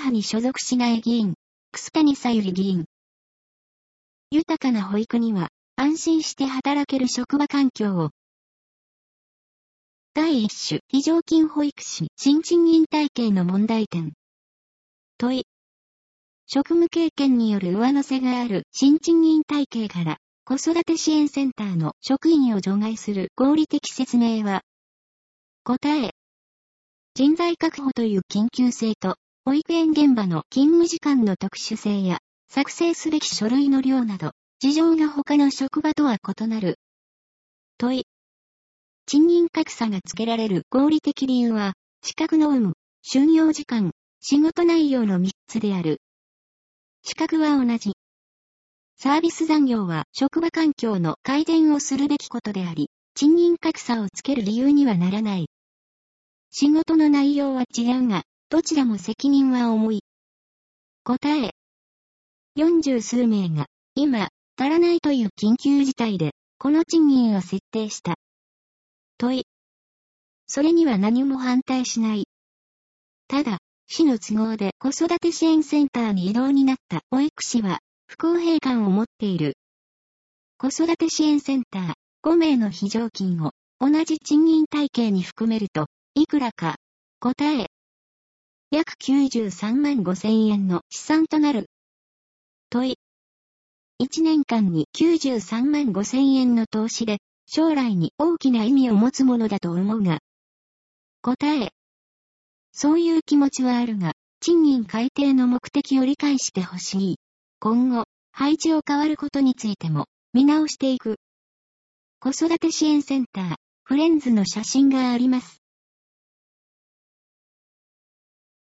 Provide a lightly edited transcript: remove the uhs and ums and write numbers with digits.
派に所属しない議員、楠谷沙百合議員。豊かな保育には、安心して働ける職場環境を。第一種、非常勤保育士、新賃金体系の問題点。問い。職務経験による上乗せがある新賃金体系から、子育て支援センターの職員を除外する合理的説明は。答え。人材確保という緊急性と、保育園現場の勤務時間の特殊性や、作成すべき書類の量など、事情が他の職場とは異なる。問い。賃金格差がつけられる合理的理由は、資格の有無、就業時間、仕事内容の3つである。資格は同じ。サービス残業は職場環境の改善をするべきことであり、賃金格差をつける理由にはならない。仕事の内容は違うが、どちらも責任は重い。答え。40数名が、今、足らないという緊急事態で、この賃金を設定した。問い。それには何も反対しない。ただ、市の都合で子育て支援センターに異動になった保育士は、不公平感を持っている。子育て支援センター5名の非常勤を同じ賃金体系に含めると、いくらか。答え。約93万5千円の試算となる。問い。1年間に93万5千円の投資で、将来に大きな意味を持つものだと思うが。答え。そういう気持ちはあるが、賃金改定の目的を理解してほしい。今後、配置を変わることについても、見直していく。子育て支援センター、フレンズの写真があります。